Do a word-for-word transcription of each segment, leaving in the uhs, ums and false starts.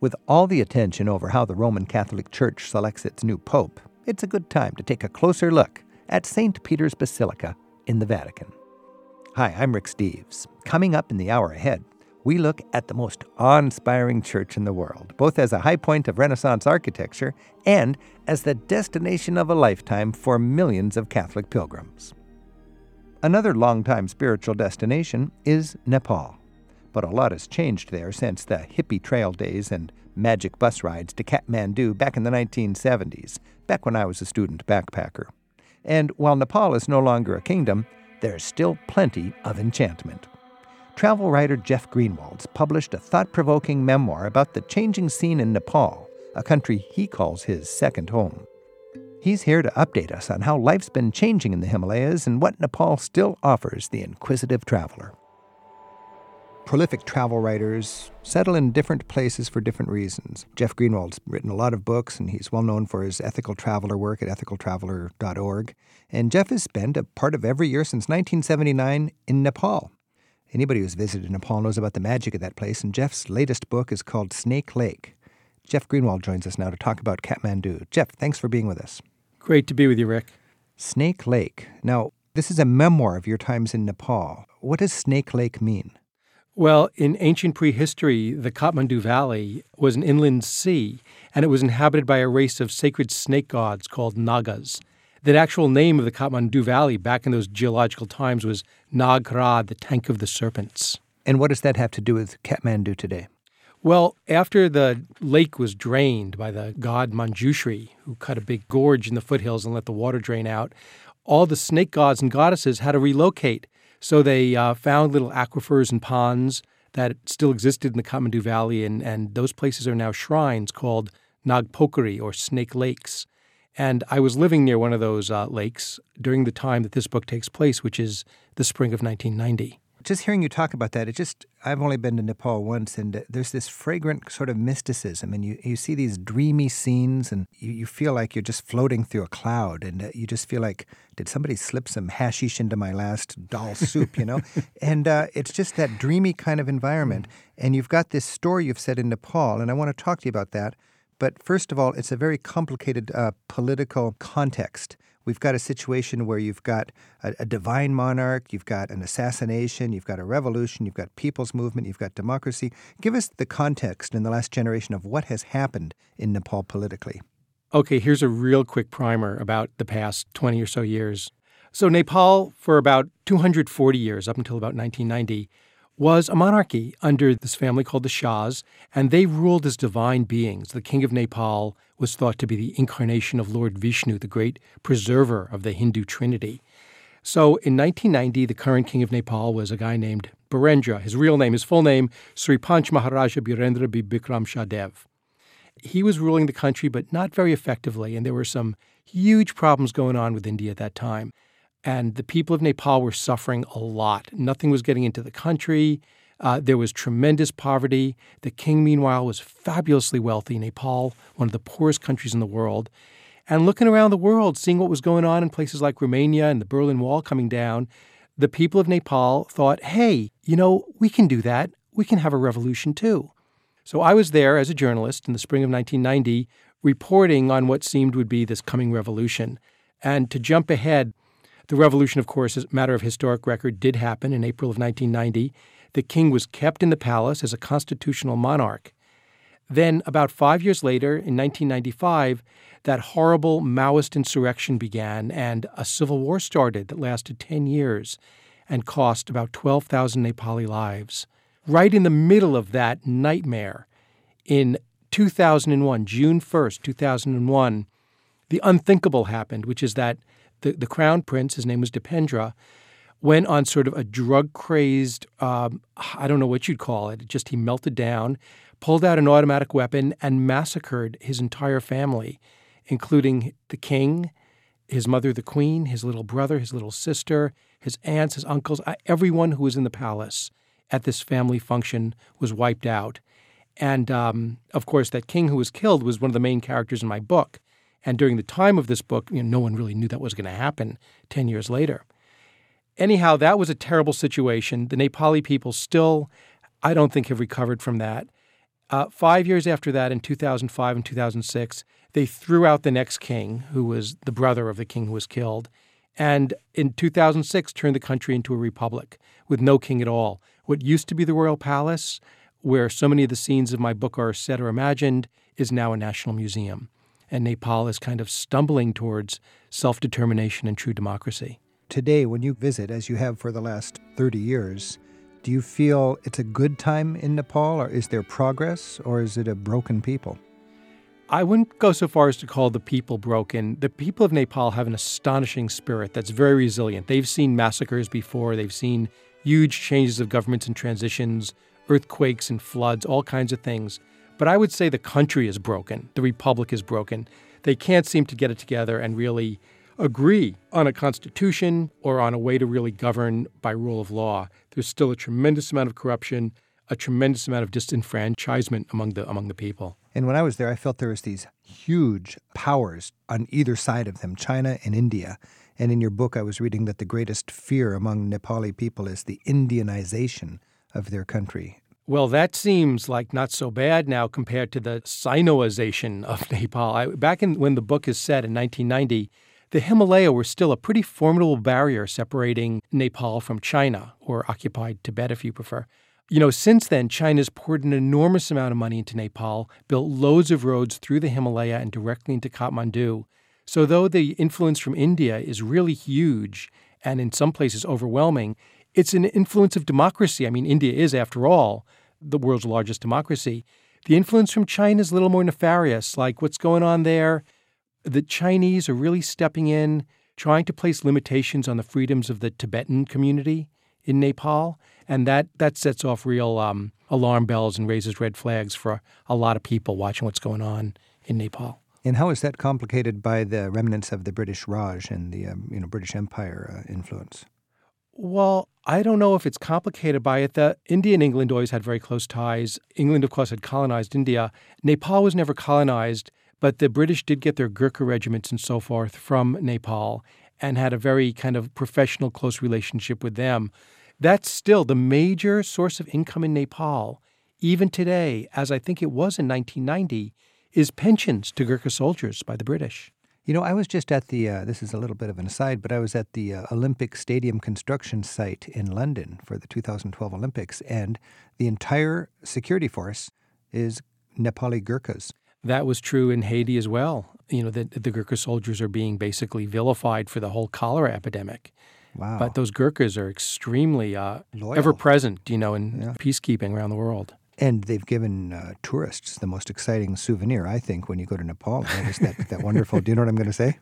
With all the attention over how the Roman Catholic Church selects its new pope, it's a good time to take a closer look at Saint Peter's Basilica in the Vatican. Hi, I'm Rick Steves. Coming up in the hour ahead, we look at the most awe-inspiring church in the world, both as a high point of Renaissance architecture and as the destination of a lifetime for millions of Catholic pilgrims. Another long-time spiritual destination is Nepal. But a lot has changed there since the hippie trail days and magic bus rides to Kathmandu back in the nineteen seventies, back when I was a student backpacker. And while Nepal is no longer a kingdom, there's still plenty of enchantment. Travel writer Jeff Greenwald's published a thought-provoking memoir about the changing scene in Nepal, a country he calls his second home. He's here to update us on how life's been changing in the Himalayas and what Nepal still offers the inquisitive traveler. Prolific travel writers settle in different places for different reasons. Jeff Greenwald's written a lot of books, and he's well known for his ethical traveler work at ethical traveler dot org. And Jeff has spent a part of every year since nineteen seventy-nine in Nepal. Anybody who's visited Nepal knows about the magic of that place, and Jeff's latest book is called Snake Lake. Jeff Greenwald joins us now to talk about Kathmandu. Jeff, thanks for being with us. Great to be with you, Rick. Snake Lake. Now, this is a memoir of your times in Nepal. What does Snake Lake mean? Well, in ancient prehistory, the Kathmandu Valley was an inland sea, and it was inhabited by a race of sacred snake gods called Nagas. The actual name of the Kathmandu Valley back in those geological times was Nagrad, the Tank of the Serpents. And what does that have to do with Kathmandu today? Well, after the lake was drained by the god Manjushri, who cut a big gorge in the foothills and let the water drain out, all the snake gods and goddesses had to relocate. So they uh, found little aquifers and ponds that still existed in the Kathmandu Valley, and, and those places are now shrines called Nagpokari, or Snake Lakes. And I was living near one of those uh, lakes during the time that this book takes place, which is the spring of nineteen ninety. Just hearing you talk about that, it just, I've only been to Nepal once, and there's this fragrant sort of mysticism, and you, you see these dreamy scenes, and you, you feel like you're just floating through a cloud, and you just feel like, did somebody slip some hashish into my last dal soup, you know? and uh, it's just that dreamy kind of environment. And you've got this story you've said in Nepal, and I want to talk to you about that. But first of all, it's a very complicated uh, political context. We've got a situation where you've got a, a divine monarch, you've got an assassination, you've got a revolution, you've got people's movement, you've got democracy. Give us the context in the last generation of what has happened in Nepal politically. Okay, here's a real quick primer about the past twenty or so years. So Nepal, for about two hundred forty years, up until about nineteen ninety, was a monarchy under this family called the Shahs, and they ruled as divine beings. The king of Nepal was thought to be the incarnation of Lord Vishnu, the great preserver of the Hindu Trinity. So in nineteen ninety, the current king of Nepal was a guy named Birendra. His real name, his full name, Sri Panch Maharaja Birendra Bikram Shah Dev. He was ruling the country, but not very effectively, and there were some huge problems going on with India at that time. And the people of Nepal were suffering a lot. Nothing was getting into the country. Uh, there was tremendous poverty. The king, meanwhile, was fabulously wealthy. Nepal, one of the poorest countries in the world. And looking around the world, seeing what was going on in places like Romania and the Berlin Wall coming down, the people of Nepal thought, hey, you know, we can do that. We can have a revolution too. So I was there as a journalist in the spring of nineteen ninety, reporting on what seemed would be this coming revolution. And to jump ahead, the revolution, of course, as a matter of historic record, did happen in April of nineteen ninety. The king was kept in the palace as a constitutional monarch. Then, about five years later, in nineteen ninety-five, that horrible Maoist insurrection began, and a civil war started that lasted ten years and cost about twelve thousand Nepali lives. Right in the middle of that nightmare, in two thousand one, June first, two thousand one, the unthinkable happened, which is that the, the crown prince, his name was Dipendra, went on sort of a drug-crazed, um, I don't know what you'd call it, just he melted down, pulled out an automatic weapon, and massacred his entire family, including the king, his mother, the queen, his little brother, his little sister, his aunts, his uncles, everyone who was in the palace at this family function was wiped out. And, um, of course, that king who was killed was one of the main characters in my book. And during the time of this book, you know, no one really knew that was going to happen ten years later. Anyhow, that was a terrible situation. The Nepali people still, I don't think, have recovered from that. Uh, five years after that, in two thousand five and two thousand six, they threw out the next king, who was the brother of the king who was killed, and in two thousand six turned the country into a republic with no king at all. What used to be the royal palace, where so many of the scenes of my book are set or imagined, is now a national museum. And Nepal is kind of stumbling towards self-determination and true democracy. Today, when you visit, as you have for the last thirty years, do you feel it's a good time in Nepal, or is there progress, or is it a broken people? I wouldn't go so far as to call the people broken. The people of Nepal have an astonishing spirit that's very resilient. They've seen massacres before. They've seen huge changes of governments and transitions, earthquakes and floods, all kinds of things. But I would say the country is broken. The republic is broken. They can't seem to get it together and really agree on a constitution or on a way to really govern by rule of law. There's still a tremendous amount of corruption, a tremendous amount of disenfranchisement among the among the people. And when I was there, I felt there was these huge powers on either side of them, China and India. And in your book, I was reading that the greatest fear among Nepali people is the Indianization of their country. Well, that seems like not so bad now compared to the Sinoization of Nepal. I, back in when the book is set in nineteen ninety, the Himalaya were still a pretty formidable barrier separating Nepal from China, or occupied Tibet if you prefer. You know, since then, China's poured an enormous amount of money into Nepal, built loads of roads through the Himalaya and directly into Kathmandu. So though the influence from India is really huge and in some places overwhelming, it's an influence of democracy. I mean, India is, after all, the world's largest democracy. The influence from China is a little more nefarious, like what's going on there. The Chinese are really stepping in, trying to place limitations on the freedoms of the Tibetan community in Nepal, and that, that sets off real um, alarm bells and raises red flags for a lot of people watching what's going on in Nepal. And how is that complicated by the remnants of the British Raj and the um, you know British Empire uh, influence? Well, I don't know if it's complicated by it. The India and England always had very close ties. England, of course, had colonized India. Nepal was never colonized, but the British did get their Gurkha regiments and so forth from Nepal and had a very kind of professional, close relationship with them. That's still the major source of income in Nepal, even today, as I think it was in nineteen ninety, is pensions to Gurkha soldiers by the British. You know, I was just at the, uh, this is a little bit of an aside, but I was at the uh, Olympic Stadium construction site in London for the two thousand twelve Olympics, and the entire security force is Nepali Gurkhas. That was true in Haiti as well. You know, the, the Gurkha soldiers are being basically vilified for the whole cholera epidemic. Wow. But those Gurkhas are extremely uh, ever-present, you know, in yeah. peacekeeping around the world. And they've given uh, tourists the most exciting souvenir, I think, when you go to Nepal. That is that, that wonderful, do you know what I'm going to say?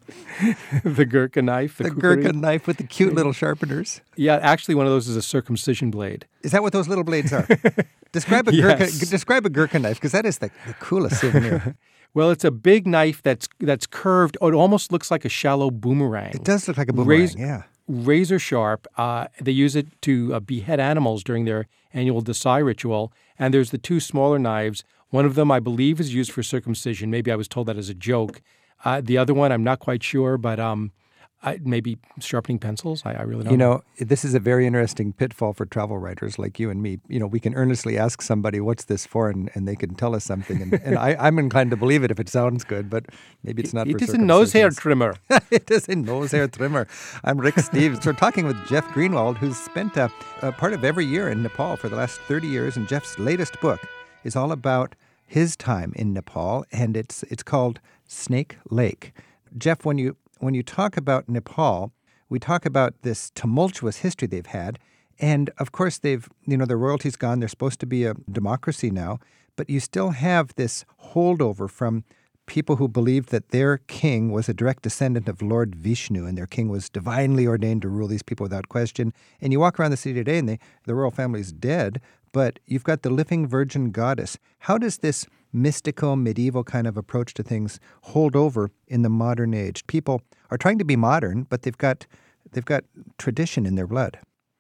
The Gurkha knife. The, the Gurkha knife with the cute little sharpeners. Yeah, actually one of those is a circumcision blade. Is that what those little blades are? Describe a Gurkha, yes. describe a Gurkha knife, because that is the, the coolest souvenir. Well, it's a big knife that's that's curved. Oh, it almost looks like a shallow boomerang. It does look like a boomerang, Razor, yeah. Razor sharp. Uh, they use it to uh, behead animals during their annual Dasai ritual. And there's the two smaller knives. One of them, I believe, is used for circumcision. Maybe I was told that as a joke. Uh, the other one, I'm not quite sure, but um, I, maybe sharpening pencils. I, I really don't You know, know. This is a very interesting pitfall for travel writers like you and me. You know, we can earnestly ask somebody, what's this for? And, and they can tell us something. And, and I, I'm inclined to believe it if it sounds good, but maybe it's not it for It is a nose hair trimmer. It is a nose hair trimmer. I'm Rick Steves. We're talking with Jeff Greenwald, who's spent a, a part of every year in Nepal for the last thirty years. And Jeff's latest book is all about his time in Nepal, and it's it's called Snake Lake. Jeff, when you when you talk about Nepal, we talk about this tumultuous history they've had. And of course, they've, you know, their royalty's gone. They're supposed to be a democracy now. But you still have this holdover from people who believed that their king was a direct descendant of Lord Vishnu, and their king was divinely ordained to rule these people without question. And you walk around the city today, and they, the royal family's dead, but you've got the living virgin goddess. How does this mystical, medieval kind of approach to things hold over in the modern age? People are trying to be modern, but they've got they've got tradition in their blood.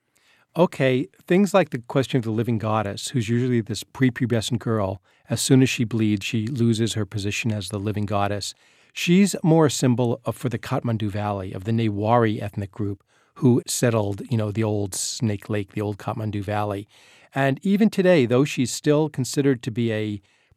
Okay, things like the question of the living goddess, who's usually this prepubescent girl. As soon as she bleeds, she loses her position as the living goddess. She's more a symbol of, for the Kathmandu Valley, of the Newari ethnic group who settled, you know, the old Snake Lake, the old Kathmandu Valley. And even today, though she's still considered to be a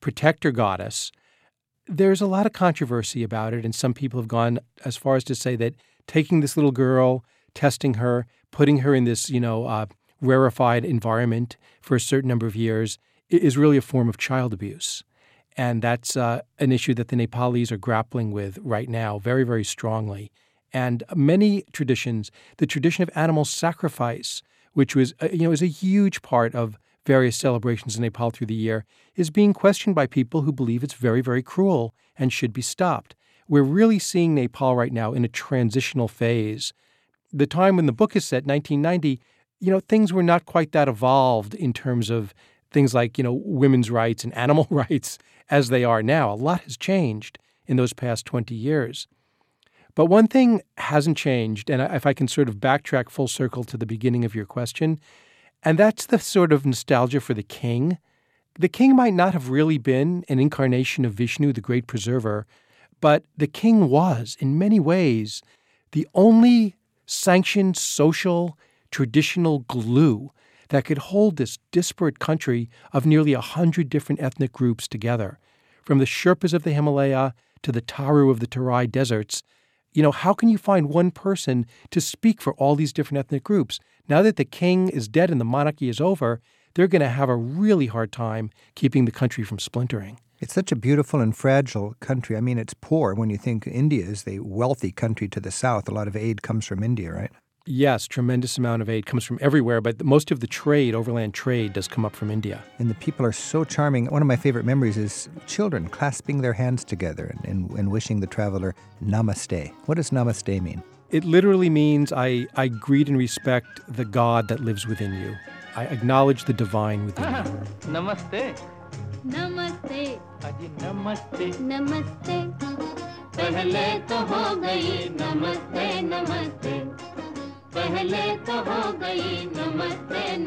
protector goddess. There's a lot of controversy about it, and some people have gone as far as to say that taking this little girl, testing her, putting her in this, you know, uh, rarefied environment for a certain number of years is really a form of child abuse. And that's uh, an issue that the Nepalis are grappling with right now very, very strongly. And many traditions, the tradition of animal sacrifice, which was, uh, you know, is a huge part of various celebrations in Nepal through the year, is being questioned by people who believe it's very, very cruel and should be stopped. We're really seeing Nepal right now in a transitional phase. The time when the book is set, nineteen ninety, you know, things were not quite that evolved in terms of things like, you know, women's rights and animal rights as they are now. A lot has changed in those past twenty years. But one thing hasn't changed, and if I can sort of backtrack full circle to the beginning of your question, and that's the sort of nostalgia for the king. The king might not have really been an incarnation of Vishnu, the great preserver, but the king was, in many ways, the only sanctioned social, traditional glue that could hold this disparate country of nearly a hundred different ethnic groups together. From the Sherpas of the Himalaya to the Taru of the Terai deserts, you know, how can you find one person to speak for all these different ethnic groups? Now that the king is dead and the monarchy is over, they're going to have a really hard time keeping the country from splintering. It's such a beautiful and fragile country. I mean, it's poor when you think India is the wealthy country to the south. A lot of aid comes from India, right? Yes, tremendous amount of aid comes from everywhere, but most of the trade, overland trade, does come up from India. And the people are so charming. One of my favorite memories is children clasping their hands together and, and, and wishing the traveler namaste. What does namaste mean? It literally means I, I greet and respect the God that lives within you. I acknowledge the divine within you. Namaste. Namaste. Aji namaste. Namaste. Pehle to ho gayi namaste namaste. Pehle to ho gayi namaste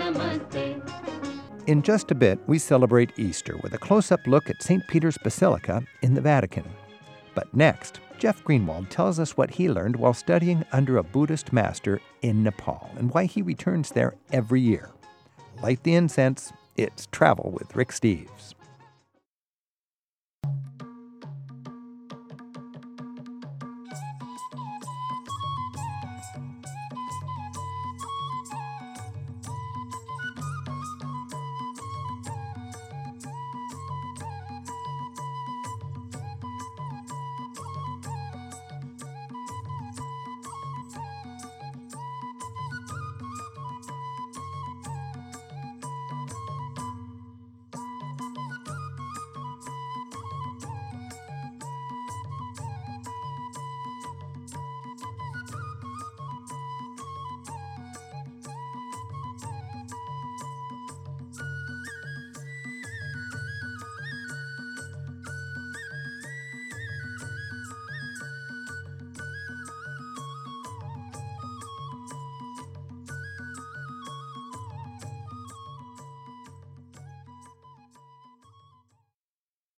namaste. In just a bit, we celebrate Easter with a close-up look at Saint Peter's Basilica in the Vatican. But next, Jeff Greenwald tells us what he learned while studying under a Buddhist master in Nepal and why he returns there every year. Light the incense. It's Travel with Rick Steves.